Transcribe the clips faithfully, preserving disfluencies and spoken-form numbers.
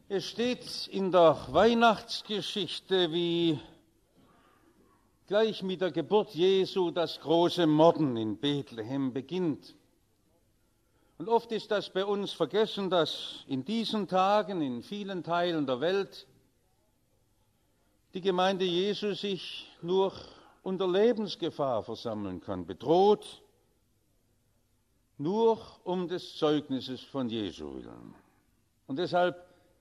Es steht in der Weihnachtsgeschichte, wie gleich mit der Geburt Jesu das große Morden in Bethlehem beginnt. Und oft ist das bei uns vergessen, dass in diesen Tagen in vielen Teilen der Welt die Gemeinde Jesu sich nur unter Lebensgefahr versammeln kann, bedroht, nur um des Zeugnisses von Jesu willen. Und deshalb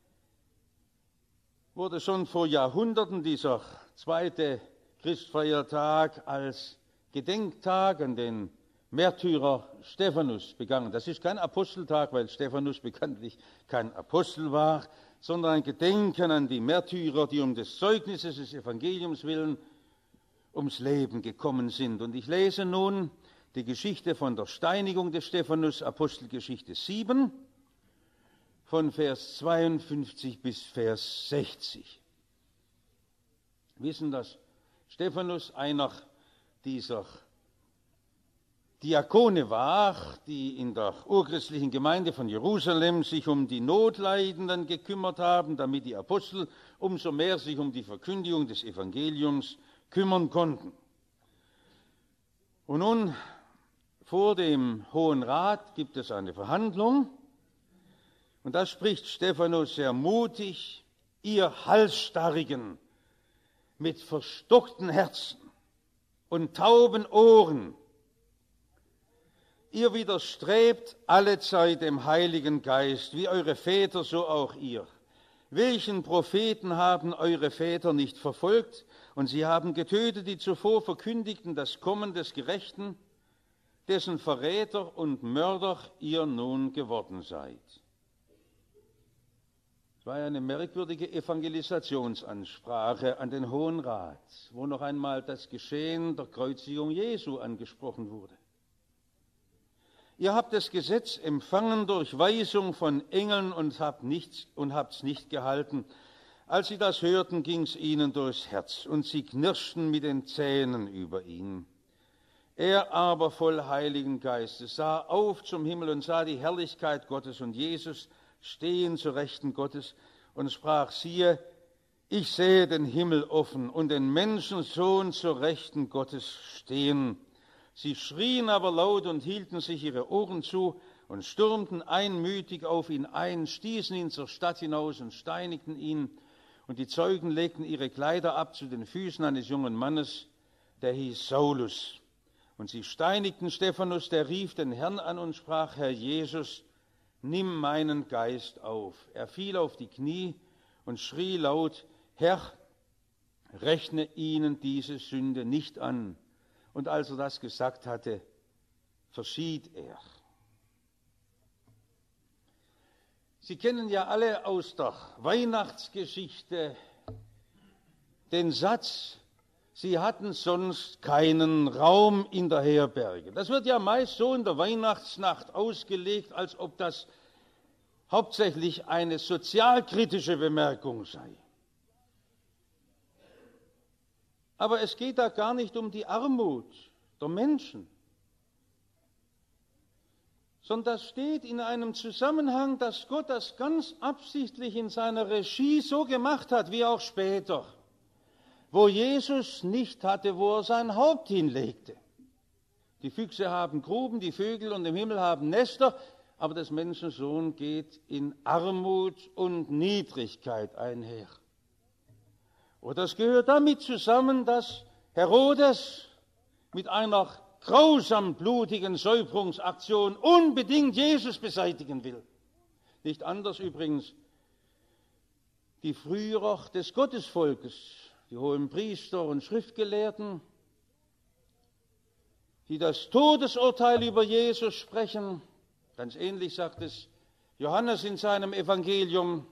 wurde schon vor Jahrhunderten dieser zweite Christfeiertag als Gedenktag an den Märtyrer Stephanus begangen. Das ist kein Aposteltag, weil Stephanus bekanntlich kein Apostel war, sondern ein Gedenken an die Märtyrer, die um des Zeugnisses des Evangeliums willen ums Leben gekommen sind. Und ich lese nun die Geschichte von der Steinigung des Stephanus, Apostelgeschichte sieben, von Vers zweiundfünfzig bis Vers sechzig. Wir wissen, dass Stephanus einer dieser Diakone war, die in der urchristlichen Gemeinde von Jerusalem sich um die Notleidenden gekümmert haben, damit die Apostel umso mehr sich um die Verkündigung des Evangeliums kümmern konnten. Und nun, vor dem Hohen Rat gibt es eine Verhandlung, und da spricht Stephanus sehr mutig: Ihr Halsstarrigen mit verstockten Herzen und tauben Ohren, ihr widerstrebt allezeit dem Heiligen Geist, wie eure Väter, so auch ihr. Welchen Propheten haben eure Väter nicht verfolgt? Und sie haben getötet, die zuvor verkündigten das Kommen des Gerechten, dessen Verräter und Mörder ihr nun geworden seid. Es war eine merkwürdige Evangelisationsansprache an den Hohen Rat, wo noch einmal das Geschehen der Kreuzigung Jesu angesprochen wurde. Ihr habt das Gesetz empfangen durch Weisung von Engeln und habt nichts und habt's nicht gehalten. Als sie das hörten, ging's ihnen durchs Herz, und sie knirschten mit den Zähnen über ihn. Er aber voll Heiligen Geistes sah auf zum Himmel und sah die Herrlichkeit Gottes und Jesus stehen zur Rechten Gottes und sprach: Siehe, ich sehe den Himmel offen und den Menschensohn zur Rechten Gottes stehen. Sie schrien aber laut und hielten sich ihre Ohren zu und stürmten einmütig auf ihn ein, stießen ihn zur Stadt hinaus und steinigten ihn. Und die Zeugen legten ihre Kleider ab zu den Füßen eines jungen Mannes, der hieß Saulus. Und sie steinigten Stephanus, der rief den Herrn an und sprach: Herr Jesus, nimm meinen Geist auf. Er fiel auf die Knie und schrie laut: Herr, rechne ihnen diese Sünde nicht an. Und als er das gesagt hatte, verschied er. Sie kennen ja alle aus der Weihnachtsgeschichte den Satz: Sie hatten sonst keinen Raum in der Herberge. Das wird ja meist so in der Weihnachtsnacht ausgelegt, als ob das hauptsächlich eine sozialkritische Bemerkung sei. Aber es geht da gar nicht um die Armut der Menschen, sondern das steht in einem Zusammenhang, dass Gott das ganz absichtlich in seiner Regie so gemacht hat, wie auch später, wo Jesus nicht hatte, wo er sein Haupt hinlegte. Die Füchse haben Gruben, die Vögel und im Himmel haben Nester, aber des Menschensohn geht in Armut und Niedrigkeit einher. Und das gehört damit zusammen, dass Herodes mit einer grausam blutigen Säuberungsaktion unbedingt Jesus beseitigen will. Nicht anders übrigens die Führer des Gottesvolkes, die Hohenpriester und Schriftgelehrten, die das Todesurteil über Jesus sprechen. Ganz ähnlich sagt es Johannes in seinem Evangelium: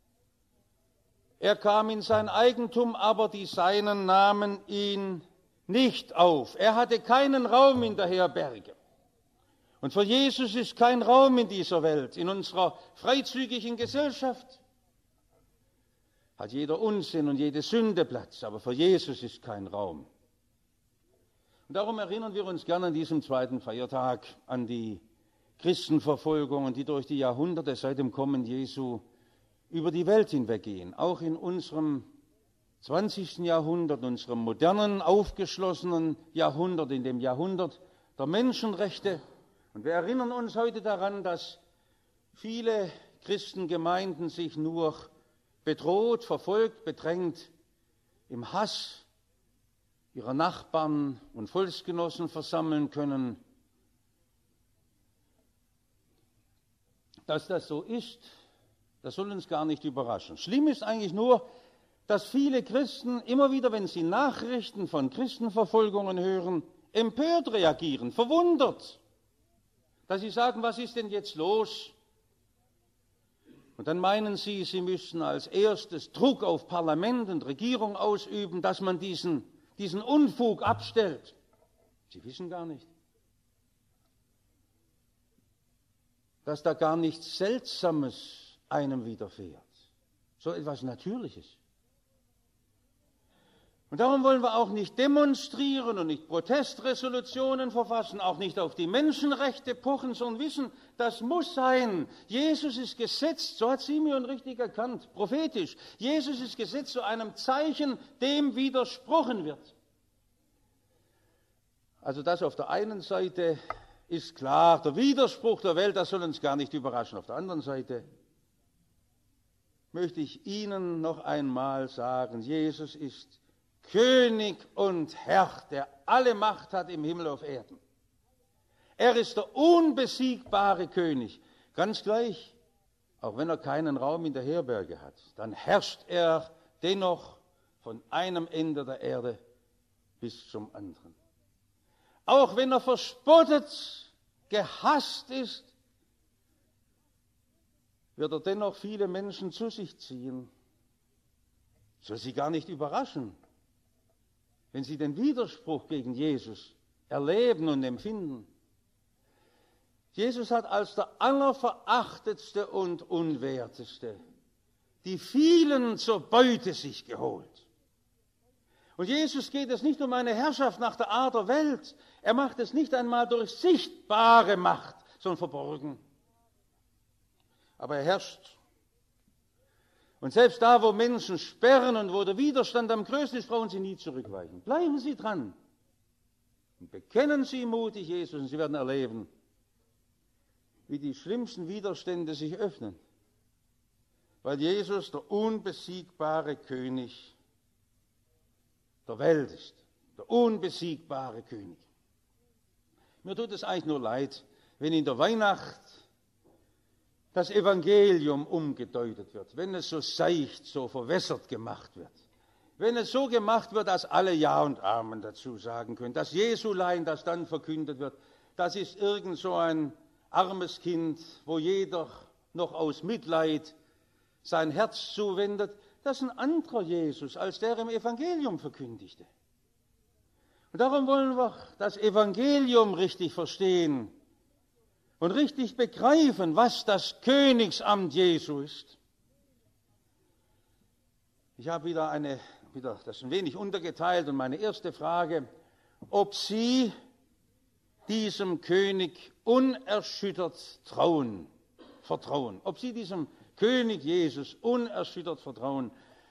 Er kam in sein Eigentum, aber die Seinen nahmen ihn nicht auf. Er hatte keinen Raum in der Herberge. Und für Jesus ist kein Raum in dieser Welt, in unserer freizügigen Gesellschaft. Hat jeder Unsinn und jede Sünde Platz, aber für Jesus ist kein Raum. Und darum erinnern wir uns gerne an diesem zweiten Feiertag an die Christenverfolgungen, die durch die Jahrhunderte seit dem Kommen Jesu über die Welt hinweggehen, auch in unserem zwanzigsten Jahrhundert, unserem modernen, aufgeschlossenen Jahrhundert, in dem Jahrhundert der Menschenrechte. Und wir erinnern uns heute daran, dass viele Christengemeinden sich nur bedroht, verfolgt, bedrängt im Hass ihrer Nachbarn und Volksgenossen versammeln können. Dass das so ist, das soll uns gar nicht überraschen. Schlimm ist eigentlich nur, dass viele Christen immer wieder, wenn sie Nachrichten von Christenverfolgungen hören, empört reagieren, verwundert. Dass sie sagen, was ist denn jetzt los? Und dann meinen sie, sie müssten als erstes Druck auf Parlament und Regierung ausüben, dass man diesen, diesen Unfug abstellt. Sie wissen gar nicht, dass da gar nichts Seltsames einem widerfährt. So etwas Natürliches. Und darum wollen wir auch nicht demonstrieren und nicht Protestresolutionen verfassen, auch nicht auf die Menschenrechte pochen, sondern wissen, das muss sein. Jesus ist gesetzt, so hat Simeon richtig erkannt, prophetisch. Jesus ist gesetzt zu einem Zeichen, dem widersprochen wird. Also das auf der einen Seite ist klar, der Widerspruch der Welt, das soll uns gar nicht überraschen. Auf der anderen Seite möchte ich Ihnen noch einmal sagen, Jesus ist König und Herr, der alle Macht hat im Himmel auf Erden. Er ist der unbesiegbare König. Ganz gleich, auch wenn er keinen Raum in der Herberge hat, dann herrscht er dennoch von einem Ende der Erde bis zum anderen. Auch wenn er verspottet, gehasst ist, wird er dennoch viele Menschen zu sich ziehen. Soll sie gar nicht überraschen, wenn sie den Widerspruch gegen Jesus erleben und empfinden. Jesus hat als der allerverachtetste und unwerteste die vielen zur Beute sich geholt. Und Jesus geht es nicht um eine Herrschaft nach der Art der Welt. Er macht es nicht einmal durch sichtbare Macht, sondern verborgen. Aber er herrscht. Und selbst da, wo Menschen sperren und wo der Widerstand am größten ist, brauchen sie nie zurückweichen. Bleiben Sie dran. Und bekennen Sie mutig Jesus und Sie werden erleben, wie die schlimmsten Widerstände sich öffnen. Weil Jesus der unbesiegbare König der Welt ist. Der unbesiegbare König. Mir tut es eigentlich nur leid, wenn in der Weihnacht das Evangelium umgedeutet wird, wenn es so seicht, so verwässert gemacht wird, wenn es so gemacht wird, dass alle Ja und Amen dazu sagen können, das Jesulein, das dann verkündet wird, das ist irgend so ein armes Kind, wo jeder noch aus Mitleid sein Herz zuwendet, das ist ein anderer Jesus, als der im Evangelium verkündigte. Und darum wollen wir das Evangelium richtig verstehen und richtig begreifen, was das Königsamt Jesu ist. Ich habe wieder eine, wieder das ein wenig untergeteilt und meine erste Frage, ob Sie diesem König unerschüttert trauen, vertrauen, ob Sie diesem König Jesus unerschüttert vertrauen.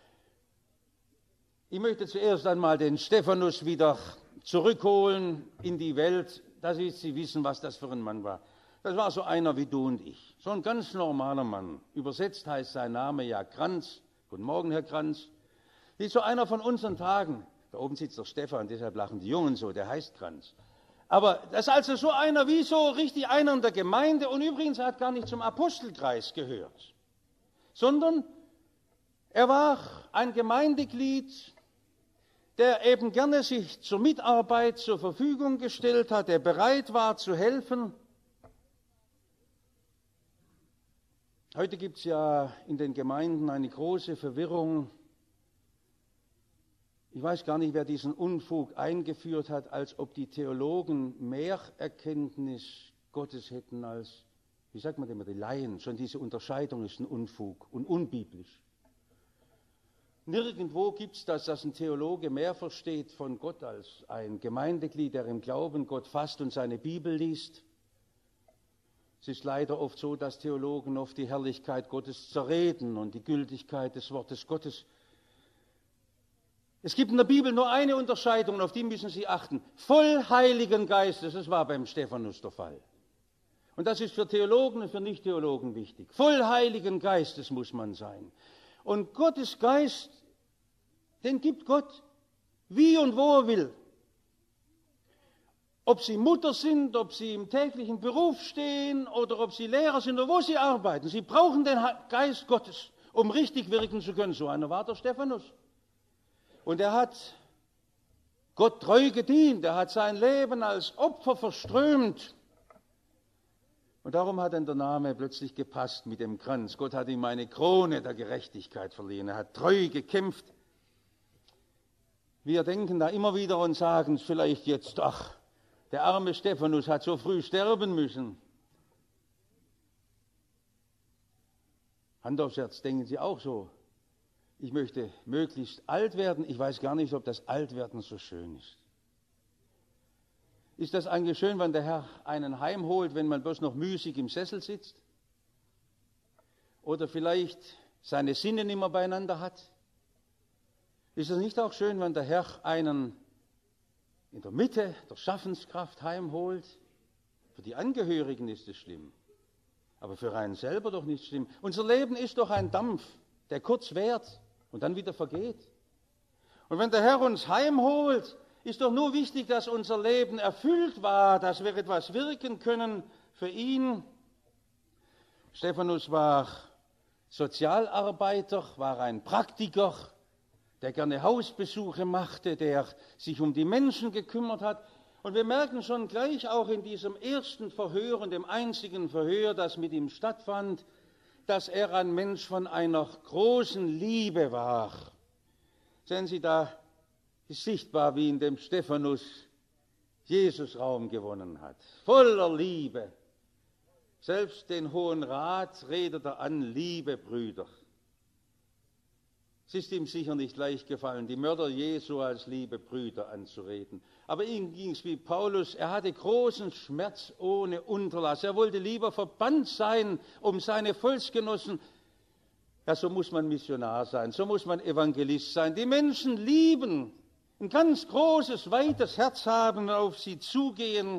Ich möchte zuerst einmal den Stephanus wieder zurückholen in die Welt, dass Sie wissen, was das für ein Mann war. Das war so einer wie du und ich, so ein ganz normaler Mann. Übersetzt heißt sein Name ja Kranz. Guten Morgen, Herr Kranz. Wie so einer von unseren Tagen. Da oben sitzt der Stefan, deshalb lachen die Jungen so, der heißt Kranz. Aber das ist also so einer wie so richtig einer in der Gemeinde und übrigens er hat gar nicht zum Apostelkreis gehört, sondern er war ein Gemeindeglied, der eben gerne sich zur Mitarbeit zur Verfügung gestellt hat, der bereit war zu helfen. Heute gibt es ja in den Gemeinden eine große Verwirrung. Ich weiß gar nicht, wer diesen Unfug eingeführt hat, als ob die Theologen mehr Erkenntnis Gottes hätten als, wie sagt man immer, die Laien. Schon diese Unterscheidung ist ein Unfug und unbiblisch. Nirgendwo gibt es das, dass ein Theologe mehr versteht von Gott als ein Gemeindeglied, der im Glauben Gott fasst und seine Bibel liest. Es ist leider oft so, dass Theologen oft die Herrlichkeit Gottes zerreden und die Gültigkeit des Wortes Gottes. Es gibt in der Bibel nur eine Unterscheidung, auf die müssen Sie achten. Voll Heiligen Geistes, das war beim Stephanus der Fall. Und das ist für Theologen und für Nicht-Theologen wichtig. Voll Heiligen Geistes muss man sein. Und Gottes Geist, den gibt Gott, wie und wo er will. Ob Sie Mutter sind, ob Sie im täglichen Beruf stehen oder ob Sie Lehrer sind oder wo Sie arbeiten. Sie brauchen den Geist Gottes, um richtig wirken zu können. So einer war der Stephanus. Und er hat Gott treu gedient. Er hat sein Leben als Opfer verströmt. Und darum hat dann der Name plötzlich gepasst mit dem Kranz. Gott hat ihm eine Krone der Gerechtigkeit verliehen. Er hat treu gekämpft. Wir denken da immer wieder und sagen vielleicht jetzt, ach, der arme Stephanus hat so früh sterben müssen. Hand aufs Herz, denken Sie auch so? Ich möchte möglichst alt werden. Ich weiß gar nicht, ob das Altwerden so schön ist. Ist das eigentlich schön, wenn der Herr einen heimholt, wenn man bloß noch müßig im Sessel sitzt? Oder vielleicht seine Sinne nicht mehr beieinander hat? Ist es nicht auch schön, wenn der Herr einen in der Mitte der Schaffenskraft heimholt? Für die Angehörigen ist es schlimm, aber für einen selber doch nicht schlimm. Unser Leben ist doch ein Dampf, der kurz währt und dann wieder vergeht. Und wenn der Herr uns heimholt, ist doch nur wichtig, dass unser Leben erfüllt war, dass wir etwas wirken können für ihn. Stephanus war Sozialarbeiter, war ein Praktiker, der gerne Hausbesuche machte, der sich um die Menschen gekümmert hat. Und wir merken schon gleich auch in diesem ersten Verhör, in dem einzigen Verhör, das mit ihm stattfand, dass er ein Mensch von einer großen Liebe war. Sehen Sie, da ist sichtbar, wie in dem Stephanus Jesus Raum gewonnen hat. Voller Liebe. Selbst den Hohen Rat redet er an, liebe Brüder. Es ist ihm sicher nicht leicht gefallen, die Mörder Jesu als liebe Brüder anzureden. Aber ihm ging es wie Paulus, er hatte großen Schmerz ohne Unterlass. Er wollte lieber verbannt sein um seine Volksgenossen. Ja, so muss man Missionar sein, so muss man Evangelist sein. Die Menschen lieben, ein ganz großes, weites Herz haben, auf sie zugehen.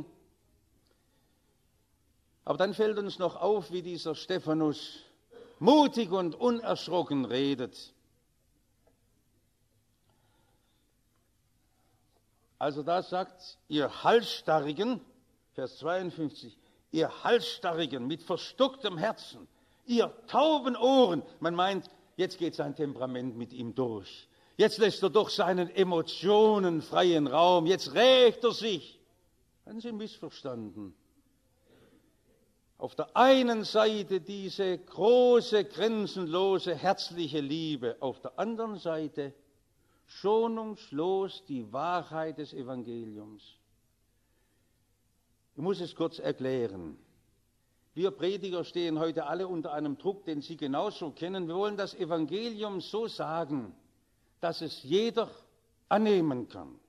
Aber dann fällt uns noch auf, wie dieser Stephanus mutig und unerschrocken redet. Also da sagt ihr Halsstarrigen, Vers zweiundfünfzig, ihr Halsstarrigen mit verstocktem Herzen, ihr tauben Ohren. Man meint, jetzt geht sein Temperament mit ihm durch. Jetzt lässt er doch seinen Emotionen freien Raum. Jetzt rächt er sich. Haben Sie missverstanden? Auf der einen Seite diese große, grenzenlose, herzliche Liebe. Auf der anderen Seite schonungslos die Wahrheit des Evangeliums. Ich muss es kurz erklären. Wir Prediger stehen heute alle unter einem Druck, den Sie genauso kennen. Wir wollen das Evangelium so sagen, dass es jeder annehmen kann.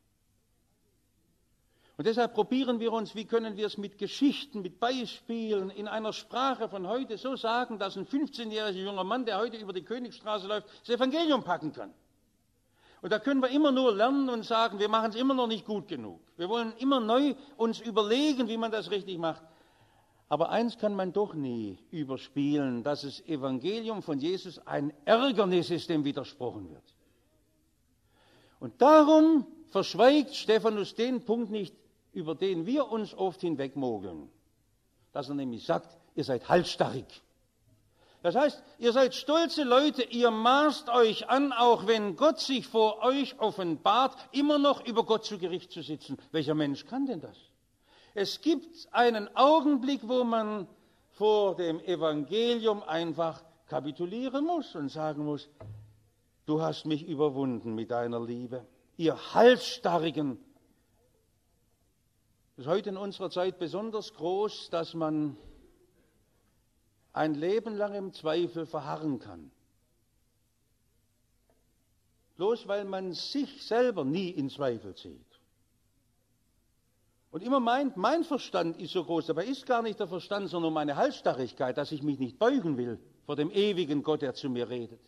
Und deshalb probieren wir uns, wie können wir es mit Geschichten, mit Beispielen in einer Sprache von heute so sagen, dass ein fünfzehnjähriger junger Mann, der heute über die Königstraße läuft, das Evangelium packen kann. Und da können wir immer nur lernen und sagen, wir machen es immer noch nicht gut genug. Wir wollen immer neu uns überlegen, wie man das richtig macht. Aber eins kann man doch nie überspielen, dass das Evangelium von Jesus ein Ärgernis ist, dem widersprochen wird. Und darum verschweigt Stephanus den Punkt nicht, über den wir uns oft hinwegmogeln. Dass er nämlich sagt, ihr seid halsstarrig. Das heißt, ihr seid stolze Leute, ihr maßt euch an, auch wenn Gott sich vor euch offenbart, immer noch über Gott zu Gericht zu sitzen. Welcher Mensch kann denn das? Es gibt einen Augenblick, wo man vor dem Evangelium einfach kapitulieren muss und sagen muss, du hast mich überwunden mit deiner Liebe. Ihr Halsstarrigen. Es ist heute in unserer Zeit besonders groß, dass man ein Leben lang im Zweifel verharren kann. Bloß weil man sich selber nie in Zweifel zieht. Und immer meint, mein Verstand ist so groß, aber ist gar nicht der Verstand, sondern meine Halsstarrigkeit, dass ich mich nicht beugen will vor dem ewigen Gott, der zu mir redet.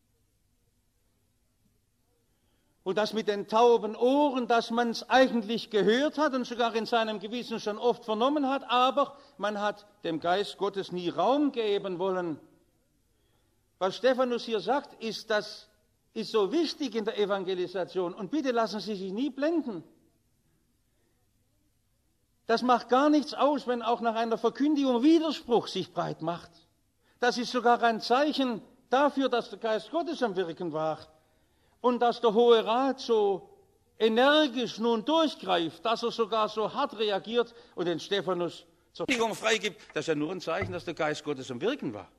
Und das mit den tauben Ohren, dass man es eigentlich gehört hat und sogar in seinem Gewissen schon oft vernommen hat, aber man hat dem Geist Gottes nie Raum geben wollen. Was Stephanus hier sagt, ist, das ist so wichtig in der Evangelisation. Und bitte lassen Sie sich nie blenden. Das macht gar nichts aus, wenn auch nach einer Verkündigung Widerspruch sich breit macht. Das ist sogar ein Zeichen dafür, dass der Geist Gottes am Wirken war. Und dass der Hohe Rat so energisch nun durchgreift, dass er sogar so hart reagiert und den Stephanus zur Verkündigung freigibt, das ist ja nur ein Zeichen, dass der Geist Gottes am Wirken war.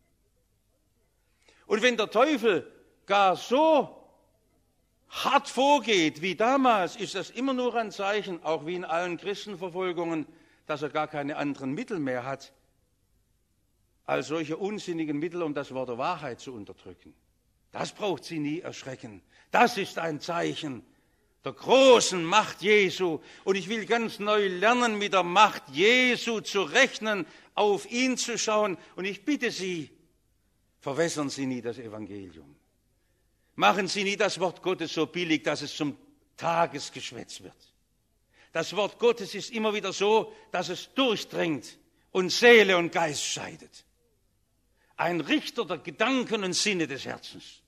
Und wenn der Teufel gar so hart vorgeht wie damals, ist das immer nur ein Zeichen, auch wie in allen Christenverfolgungen, dass er gar keine anderen Mittel mehr hat, als solche unsinnigen Mittel, um das Wort der Wahrheit zu unterdrücken. Das braucht sie nie erschrecken. Das ist ein Zeichen der großen Macht Jesu. Und ich will ganz neu lernen, mit der Macht Jesu zu rechnen, auf ihn zu schauen. Und ich bitte Sie, verwässern Sie nie das Evangelium. Machen Sie nie das Wort Gottes so billig, dass es zum Tagesgeschwätz wird. Das Wort Gottes ist immer wieder so, dass es durchdringt und Seele und Geist scheidet. Ein Richter der Gedanken und Sinne des Herzens.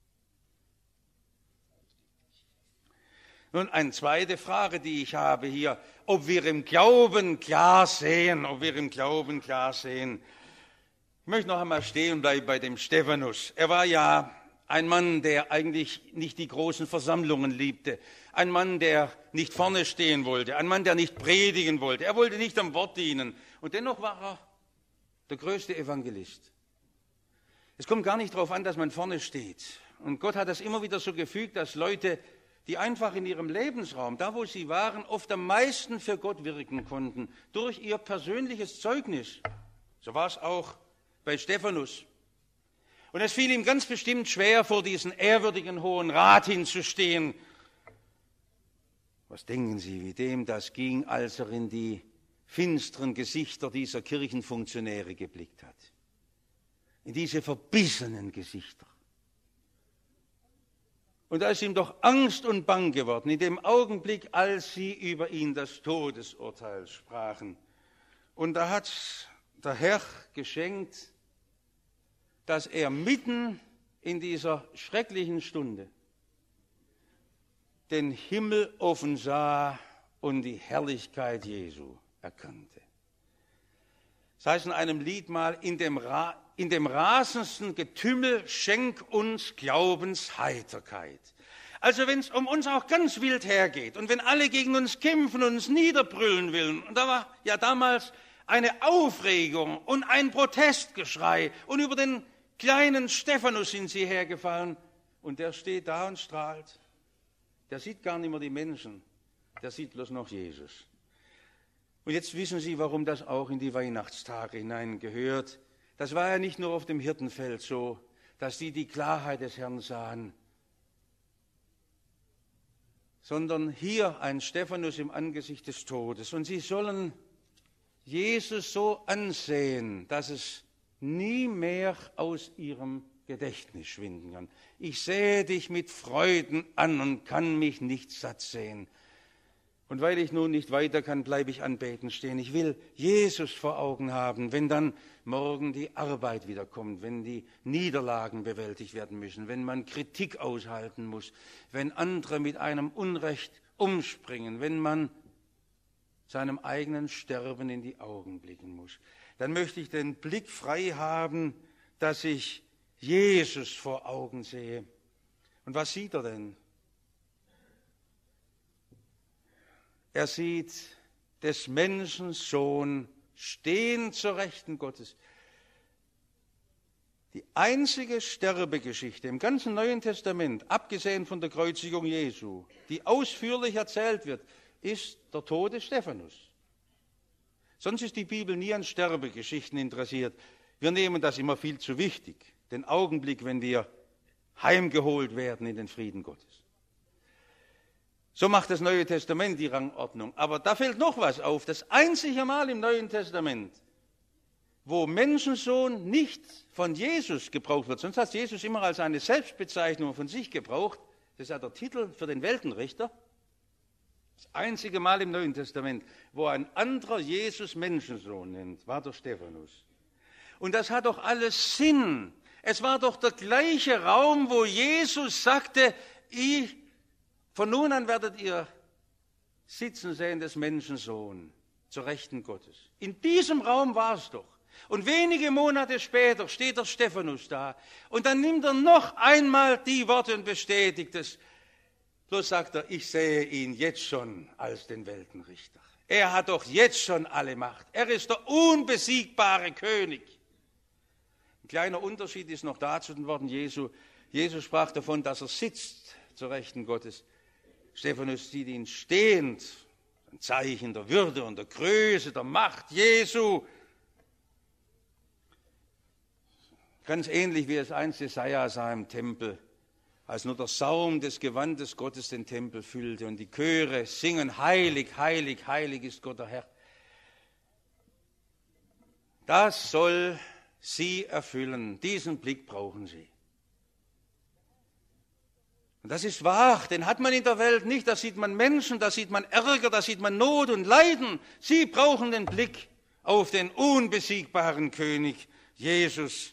Nun, eine zweite Frage, die ich habe hier, ob wir im Glauben klar sehen, ob wir im Glauben klar sehen. Ich möchte noch einmal stehen bleiben bei dem Stephanus. Er war ja ein Mann, der eigentlich nicht die großen Versammlungen liebte. Ein Mann, der nicht vorne stehen wollte. Ein Mann, der nicht predigen wollte. Er wollte nicht am Wort dienen. Und dennoch war er der größte Evangelist. Es kommt gar nicht darauf an, dass man vorne steht. Und Gott hat das immer wieder so gefügt, dass Leute, die einfach in ihrem Lebensraum, da wo sie waren, oft am meisten für Gott wirken konnten, durch ihr persönliches Zeugnis. So war es auch bei Stephanus. Und es fiel ihm ganz bestimmt schwer, vor diesen ehrwürdigen Hohen Rat hinzustehen. Was denken Sie, wie dem das ging, als er in die finsteren Gesichter dieser Kirchenfunktionäre geblickt hat? In diese verbissenen Gesichter. Und da ist ihm doch Angst und Bang geworden, in dem Augenblick, als sie über ihn das Todesurteil sprachen. Und da hat der Herr geschenkt, dass er mitten in dieser schrecklichen Stunde den Himmel offen sah und die Herrlichkeit Jesu erkannte. Das heißt in einem Lied mal, in dem, Ra- in dem rasendsten Getümmel schenk uns Glaubensheiterkeit. Also wenn es um uns auch ganz wild hergeht und wenn alle gegen uns kämpfen und uns niederbrüllen wollen, und da war ja damals eine Aufregung und ein Protestgeschrei und über den kleinen Stephanus sind sie hergefallen und der steht da und strahlt. Der sieht gar nicht mehr die Menschen, der sieht bloß noch Jesus. Und jetzt wissen Sie, warum das auch in die Weihnachtstage hineingehört. Das war ja nicht nur auf dem Hirtenfeld so, dass die die Klarheit des Herrn sahen, sondern hier ein Stephanus im Angesicht des Todes. Und sie sollen Jesus so ansehen, dass es nie mehr aus ihrem Gedächtnis schwinden kann. Ich sehe dich mit Freuden an und kann mich nicht satt sehen. Und weil ich nun nicht weiter kann, bleibe ich anbeten stehen. Ich will Jesus vor Augen haben, wenn dann morgen die Arbeit wiederkommt, wenn die Niederlagen bewältigt werden müssen, wenn man Kritik aushalten muss, wenn andere mit einem Unrecht umspringen, wenn man seinem eigenen Sterben in die Augen blicken muss. Dann möchte ich den Blick frei haben, dass ich Jesus vor Augen sehe. Und was sieht er denn? Er sieht des Menschen Sohn stehen zur Rechten Gottes. Die einzige Sterbegeschichte im ganzen Neuen Testament, abgesehen von der Kreuzigung Jesu, die ausführlich erzählt wird, ist der Tod des Stephanus. Sonst ist die Bibel nie an Sterbegeschichten interessiert. Wir nehmen das immer viel zu wichtig, den Augenblick, wenn wir heimgeholt werden in den Frieden Gottes. So macht das Neue Testament die Rangordnung. Aber da fällt noch was auf. Das einzige Mal im Neuen Testament, wo Menschensohn nicht von Jesus gebraucht wird, sonst hat Jesus immer als eine Selbstbezeichnung von sich gebraucht, das ist ja der Titel für den Weltenrichter. Das einzige Mal im Neuen Testament, wo ein anderer Jesus Menschensohn nennt, war der Stephanus. Und das hat doch alles Sinn. Es war doch der gleiche Raum, wo Jesus sagte, ich, von nun an werdet ihr sitzen sehen des Menschensohn zur Rechten Gottes. In diesem Raum war es doch. Und wenige Monate später steht der Stephanus da und dann nimmt er noch einmal die Worte und bestätigt es. Bloß sagt er, ich sehe ihn jetzt schon als den Weltenrichter. Er hat doch jetzt schon alle Macht. Er ist der unbesiegbare König. Ein kleiner Unterschied ist noch da zu den Worten Jesu. Jesus sprach davon, dass er sitzt zur Rechten Gottes. Stephanus sieht ihn stehend, ein Zeichen der Würde und der Größe, der Macht Jesu. Ganz ähnlich wie es einst Jesaja sah im Tempel, als nur der Saum des Gewandes Gottes den Tempel füllte und die Chöre singen, heilig, heilig, heilig ist Gott der Herr. Das soll sie erfüllen. Diesen Blick brauchen sie. Und das ist wahr, den hat man in der Welt nicht. Da sieht man Menschen, da sieht man Ärger, da sieht man Not und Leiden. Sie brauchen den Blick auf den unbesiegbaren König Jesus.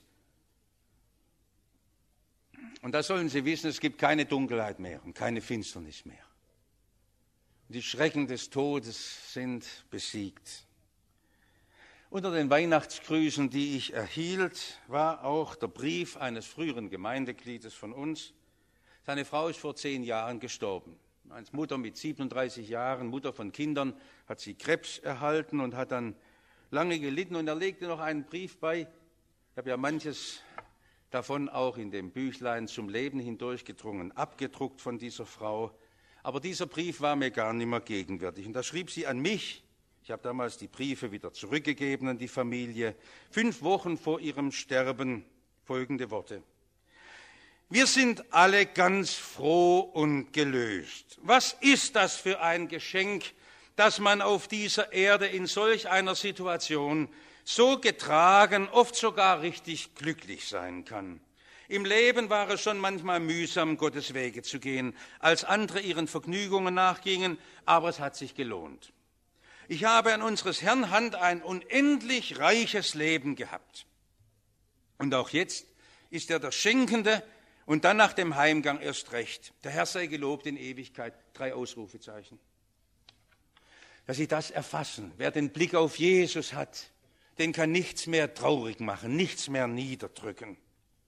Und da sollen Sie wissen, es gibt keine Dunkelheit mehr und keine Finsternis mehr. Die Schrecken des Todes sind besiegt. Unter den Weihnachtsgrüßen, die ich erhielt, war auch der Brief eines früheren Gemeindegliedes von uns. Seine Frau ist vor zehn Jahren gestorben. Als Mutter mit siebenunddreißig Jahren, Mutter von Kindern, hat sie Krebs erhalten und hat dann lange gelitten. Und er legte noch einen Brief bei. Ich habe ja manches davon auch in dem Büchlein Zum Leben hindurchgedrungen, abgedruckt von dieser Frau. Aber dieser Brief war mir gar nicht mehr gegenwärtig. Und da schrieb sie an mich. Ich habe damals die Briefe wieder zurückgegeben an die Familie. Fünf Wochen vor ihrem Sterben folgende Worte. Wir sind alle ganz froh und gelöst. Was ist das für ein Geschenk, dass man auf dieser Erde in solch einer Situation so getragen, oft sogar richtig glücklich sein kann. Im Leben war es schon manchmal mühsam, Gottes Wege zu gehen, als andere ihren Vergnügungen nachgingen, aber es hat sich gelohnt. Ich habe an unseres Herrn Hand ein unendlich reiches Leben gehabt. Und auch jetzt ist er der Schenkende und dann nach dem Heimgang erst recht. Der Herr sei gelobt in Ewigkeit. Drei Ausrufezeichen. Dass Sie das erfassen, wer den Blick auf Jesus hat, den kann nichts mehr traurig machen, nichts mehr niederdrücken.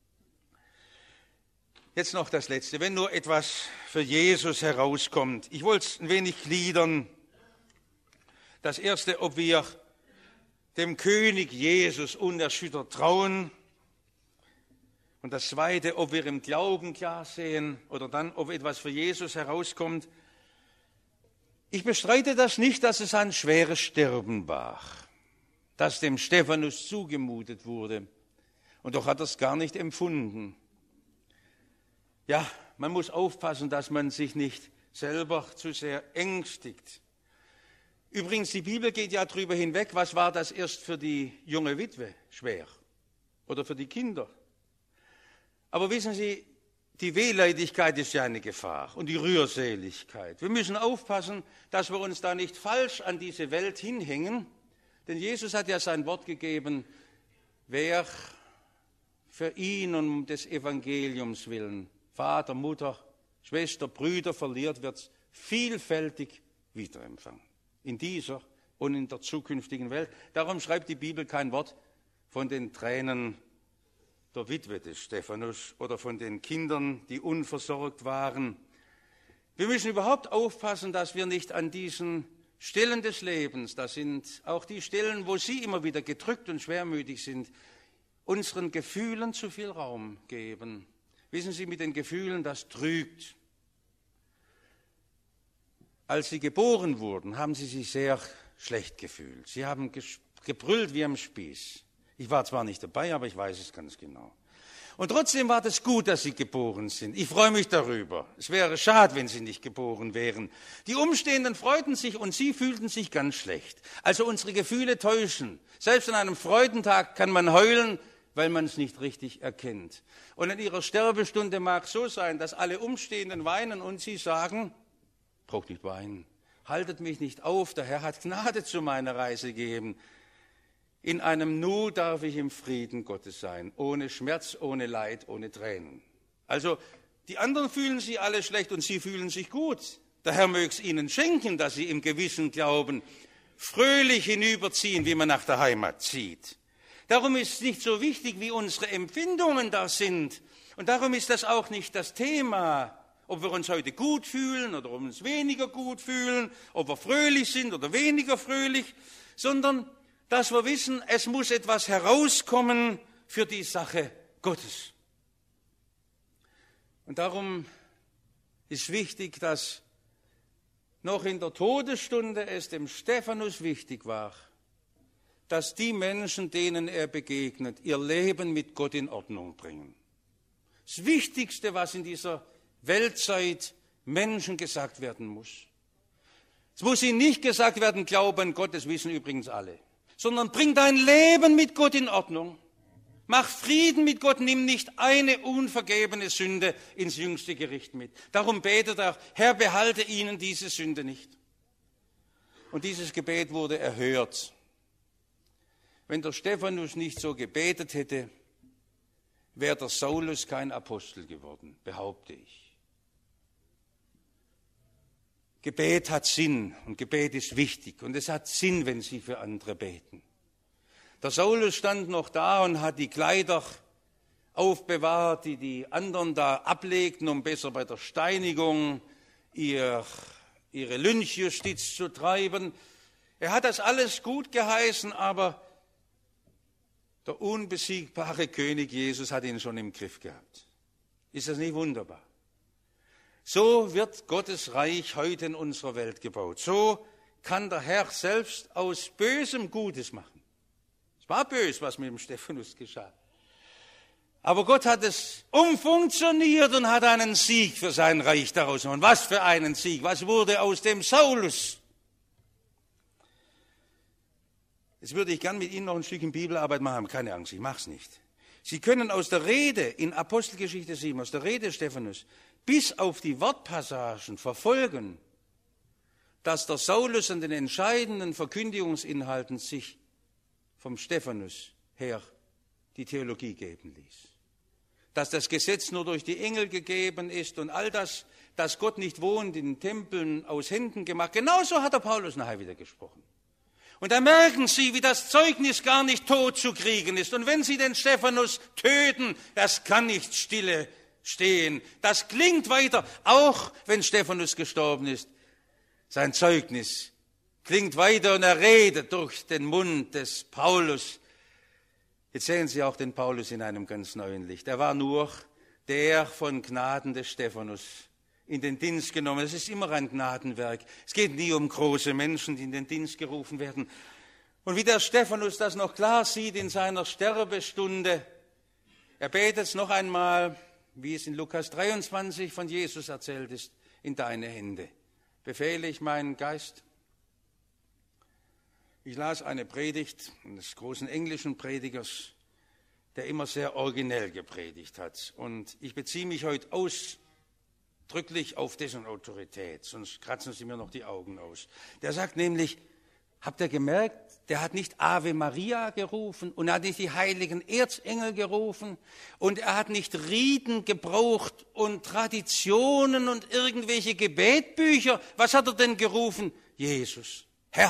Jetzt noch das Letzte, wenn nur etwas für Jesus herauskommt. Ich wollte es ein wenig gliedern. Das Erste, ob wir dem König Jesus unerschüttert trauen. Und das Zweite, ob wir im Glauben klar sehen oder dann, ob etwas für Jesus herauskommt. Ich bestreite das nicht, dass es ein schweres Sterben war, das dem Stephanus zugemutet wurde. Und doch hat er es gar nicht empfunden. Ja, man muss aufpassen, dass man sich nicht selber zu sehr ängstigt. Übrigens, die Bibel geht ja darüber hinweg, was war das erst für die junge Witwe schwer oder für die Kinder. Aber wissen Sie, die Wehleidigkeit ist ja eine Gefahr und die Rührseligkeit. Wir müssen aufpassen, dass wir uns da nicht falsch an diese Welt hinhängen. Denn Jesus hat ja sein Wort gegeben, wer für ihn und um des Evangeliums willen Vater, Mutter, Schwester, Brüder verliert, wird es vielfältig wiederempfangen. In dieser und in der zukünftigen Welt. Darum schreibt die Bibel kein Wort von den Tränen der Witwe des Stephanus oder von den Kindern, die unversorgt waren. Wir müssen überhaupt aufpassen, dass wir nicht an diesen Stellen des Lebens, das sind auch die Stellen, wo Sie immer wieder gedrückt und schwermütig sind, unseren Gefühlen zu viel Raum geben. Wissen Sie, mit den Gefühlen, das trügt. Als Sie geboren wurden, haben Sie sich sehr schlecht gefühlt. Sie haben gebrüllt wie am Spieß. Ich war zwar nicht dabei, aber ich weiß es ganz genau. Und trotzdem war das gut, dass sie geboren sind. Ich freue mich darüber. Es wäre schade, wenn sie nicht geboren wären. Die Umstehenden freuten sich und sie fühlten sich ganz schlecht. Also unsere Gefühle täuschen. Selbst an einem Freudentag kann man heulen, weil man es nicht richtig erkennt. Und in ihrer Sterbestunde mag es so sein, dass alle Umstehenden weinen und sie sagen, braucht nicht weinen, haltet mich nicht auf, der Herr hat Gnade zu meiner Reise gegeben. In einem Nu darf ich im Frieden Gottes sein, ohne Schmerz, ohne Leid, ohne Tränen. Also die anderen fühlen sich alle schlecht und sie fühlen sich gut. Der Herr möge es ihnen schenken, dass sie im Gewissen Glauben fröhlich hinüberziehen, wie man nach der Heimat zieht. Darum ist es nicht so wichtig, wie unsere Empfindungen da sind. Und darum ist das auch nicht das Thema, ob wir uns heute gut fühlen oder ob wir uns weniger gut fühlen, ob wir fröhlich sind oder weniger fröhlich, sondern dass wir wissen, es muss etwas herauskommen für die Sache Gottes. Und darum ist wichtig, dass noch in der Todesstunde es dem Stephanus wichtig war, dass die Menschen, denen er begegnet, ihr Leben mit Gott in Ordnung bringen. Das Wichtigste, was in dieser Weltzeit Menschen gesagt werden muss. Es muss ihnen nicht gesagt werden, Glaube an Gott, das wissen übrigens alle, sondern bring dein Leben mit Gott in Ordnung. Mach Frieden mit Gott, nimm nicht eine unvergebene Sünde ins jüngste Gericht mit. Darum betet er, Herr, behalte ihnen diese Sünde nicht. Und dieses Gebet wurde erhört. Wenn der Stephanus nicht so gebetet hätte, wäre der Saulus kein Apostel geworden, behaupte ich. Gebet hat Sinn und Gebet ist wichtig und es hat Sinn, wenn Sie für andere beten. Der Saulus stand noch da und hat die Kleider aufbewahrt, die die anderen da ablegten, um besser bei der Steinigung ihr, ihre Lynchjustiz zu treiben. Er hat das alles gut geheißen, aber der unbesiegbare König Jesus hat ihn schon im Griff gehabt. Ist das nicht wunderbar? So wird Gottes Reich heute in unserer Welt gebaut. So kann der Herr selbst aus Bösem Gutes machen. Es war bös, was mit dem Stephanus geschah. Aber Gott hat es umfunktioniert und hat einen Sieg für sein Reich daraus gemacht. Was für einen Sieg? Was wurde aus dem Saulus? Jetzt würde ich gern mit Ihnen noch ein Stückchen Bibelarbeit machen, keine Angst, ich mache es nicht. Sie können aus der Rede in Apostelgeschichte sieben, aus der Rede Stephanus, bis auf die Wortpassagen verfolgen, dass der Saulus an den entscheidenden Verkündigungsinhalten sich vom Stephanus her die Theologie geben ließ. Dass das Gesetz nur durch die Engel gegeben ist und all das, dass Gott nicht wohnt in Tempeln aus Händen gemacht, genauso hat der Paulus nachher wieder gesprochen. Und da merken Sie, wie das Zeugnis gar nicht tot zu kriegen ist. Und wenn Sie den Stephanus töten, das kann nicht stille stehen. Das klingt weiter, auch wenn Stephanus gestorben ist. Sein Zeugnis klingt weiter und er redet durch den Mund des Paulus. Jetzt sehen Sie auch den Paulus in einem ganz neuen Licht. Er war nur der von Gnaden des Stephanus in den Dienst genommen. Es ist immer ein Gnadenwerk. Es geht nie um große Menschen, die in den Dienst gerufen werden. Und wie der Stephanus das noch klar sieht in seiner Sterbestunde, er betet es noch einmal, wie es in Lukas dreiundzwanzig von Jesus erzählt ist, in deine Hände. Befehle ich meinen Geist. Ich las eine Predigt eines großen englischen Predigers, der immer sehr originell gepredigt hat. Und ich beziehe mich heute aus Drücklich auf dessen Autorität, sonst kratzen Sie mir noch die Augen aus. Der sagt nämlich, habt ihr gemerkt, der hat nicht Ave Maria gerufen und er hat nicht die heiligen Erzengel gerufen und er hat nicht Riten gebraucht und Traditionen und irgendwelche Gebetbücher. Was hat er denn gerufen? Jesus, Herr.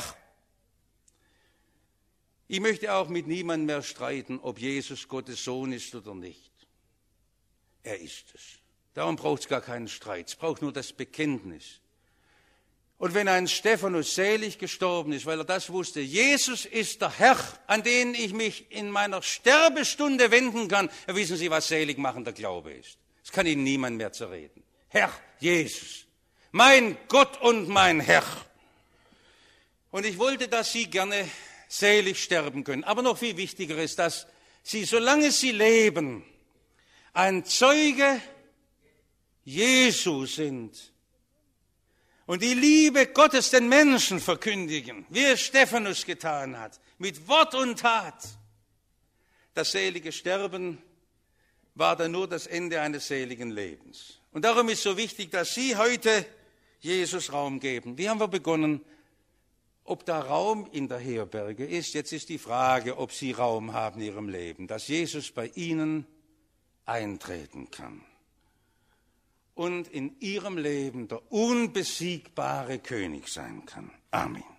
Ich möchte auch mit niemandem mehr streiten, ob Jesus Gottes Sohn ist oder nicht. Er ist es. Darum braucht es gar keinen Streit, es braucht nur das Bekenntnis. Und wenn ein Stephanus selig gestorben ist, weil er das wusste, Jesus ist der Herr, an den ich mich in meiner Sterbestunde wenden kann, dann wissen Sie, was selig machender Glaube ist. Das kann Ihnen niemand mehr zerreden. Herr Jesus, mein Gott und mein Herr. Und ich wollte, dass Sie gerne selig sterben können. Aber noch viel wichtiger ist, dass Sie, solange Sie leben, ein Zeuge Jesu sind und die Liebe Gottes den Menschen verkündigen, wie es Stephanus getan hat, mit Wort und Tat. Das selige Sterben war dann nur das Ende eines seligen Lebens. Und darum ist so wichtig, dass Sie heute Jesus Raum geben. Wie haben wir begonnen? Ob da Raum in der Herberge ist, jetzt ist die Frage, ob Sie Raum haben in Ihrem Leben, dass Jesus bei Ihnen eintreten kann und in Ihrem Leben der unbesiegbare König sein kann. Amen.